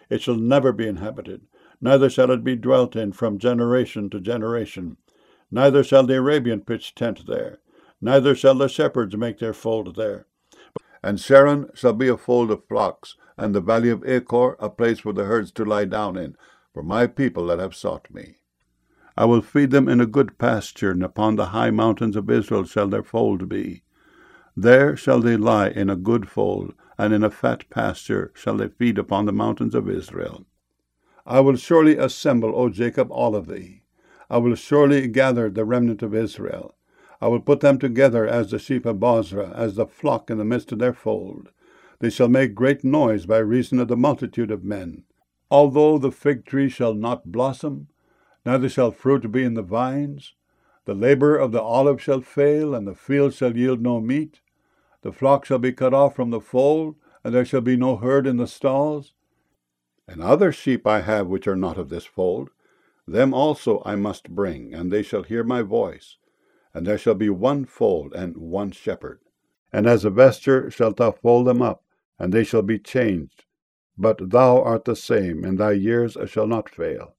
It shall never be inhabited, neither shall it be dwelt in from generation to generation. Neither shall the Arabian pitch tent there, neither shall the shepherds make their fold there. And Sharon shall be a fold of flocks, and the valley of Achor a place for the herds to lie down in, for my people that have sought me. I will feed them in a good pasture, and upon the high mountains of Israel shall their fold be. There shall they lie in a good fold, and in a fat pasture shall they feed upon the mountains of Israel. I will surely assemble, O Jacob, all of thee. I will surely gather the remnant of Israel. I will put them together as the sheep of Bozrah, as the flock in the midst of their fold. They shall make great noise by reason of the multitude of men. Although the fig tree shall not blossom, neither shall fruit be in the vines, the labor of the olive shall fail, and the field shall yield no meat. The flock shall be cut off from the fold, and there shall be no herd in the stalls. And other sheep I have which are not of this fold, them also I must bring, and they shall hear my voice. And there shall be one fold and one shepherd. And as a vesture shalt thou fold them up, and they shall be changed. But thou art the same, and thy years shall not fail.